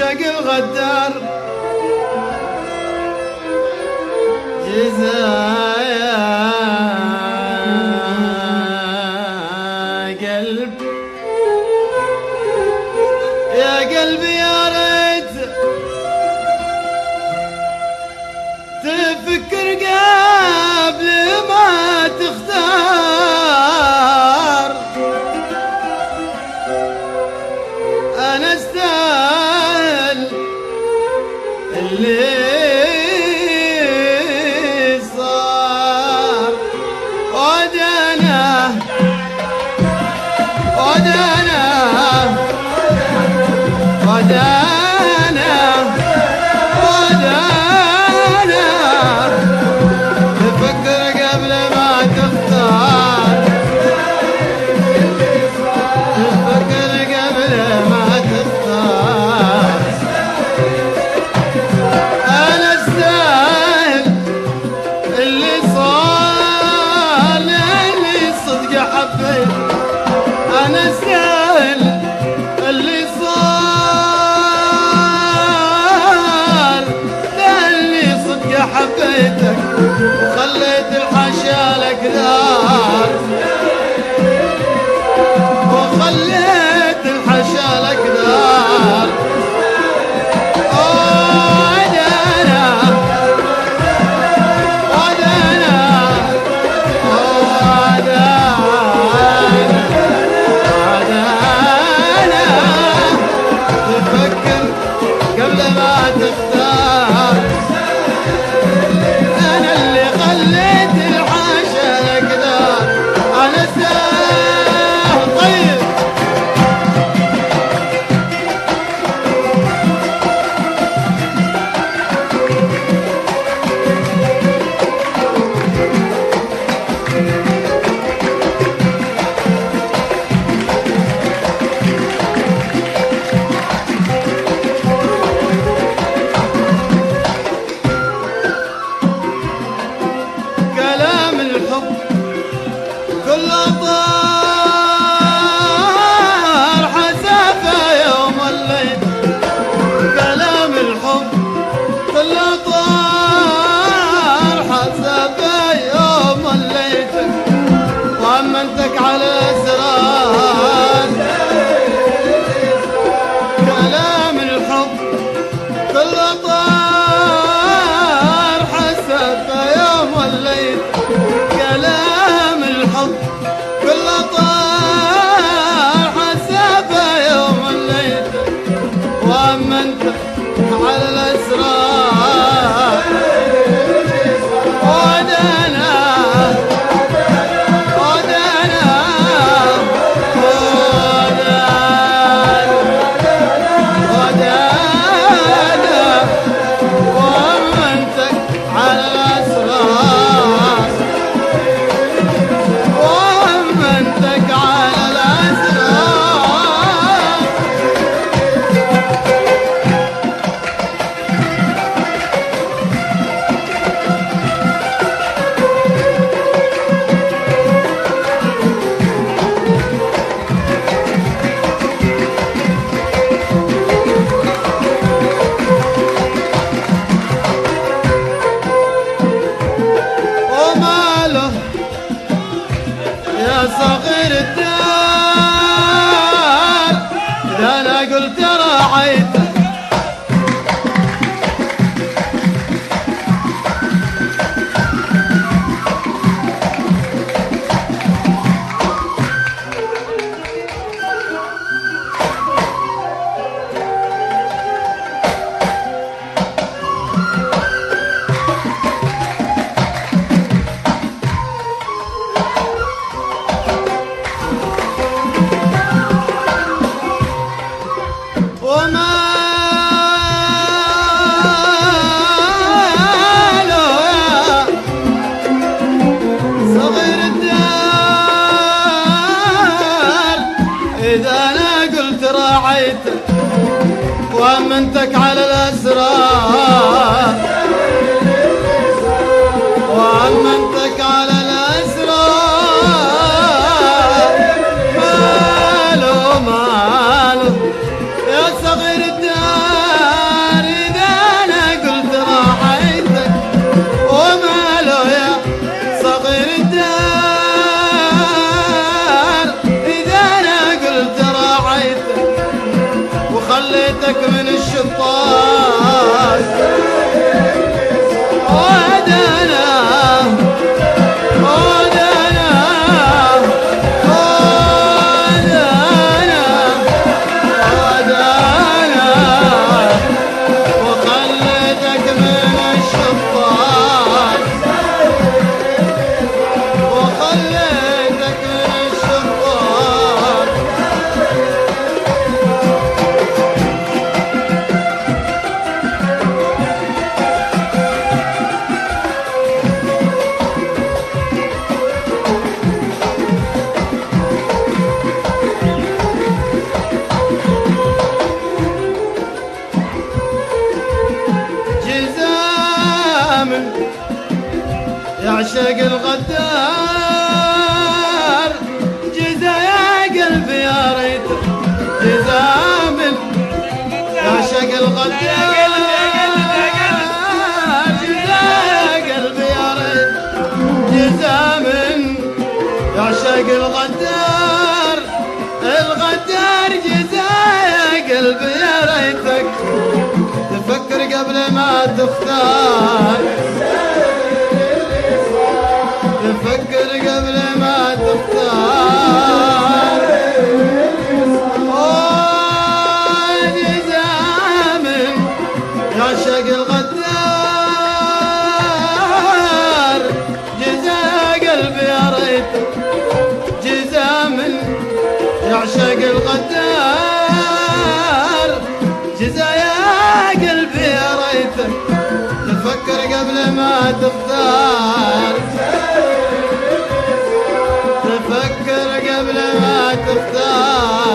عشق الغدار جزايا قلب يا قلبي يا ريت تفكر قبل ما تختار. أنا استاهل اللي صار ودنا ودنا ودنا ودنا تفكر قبل ما تختار. تفكر قبل ما تختار. أنا استاهل اللي صار اللي صدق حبيت. أنا استاهل اللي صار اللي صدق حبيتك وخليت الحاشا لك دار. وخليت الحاشا لك دار. ودنا ودنا ودنا تفكر قبل ما تختار. أنا اللي خليت الحاشا لك دار. أنا استاهل. طيب كلام الحب كله طار حسافة يوم الليل. كلام الحب كله طار حسافة يوم الليل. وأمنتك على الأسرار. كلام الحب كله طار حسافة يوم الليل. كلام الحب كله طار حسافة يوم الليل. وأمنتك على الأسرار. ودنا ودنا ودنا وأمنتك على الأسرار. وأمنتك على الأسرار. وماله يا صغير الدار إذا أنا قلت راعيته. وأمنتك على الأسرار. وأمنتك على الأسرار. ماله ماله يا صغير الدار يعشق الغدار جزا يا قلبي يا ريت جزا من يعشق الغدار جزا يا قلبي يا ريت جزا من يعشق الغدار الغدار جزا يا قلبي يا ريتك تفكر قبل ما تختار تفكر قبل ما تختار جزا من يعشق الغدار جزا يا قلبي يا ريتك جزا من يعشق الغدار جزا يا قلبي يا ريتك تفكر قبل ما تختار تفكر قبل ما تختار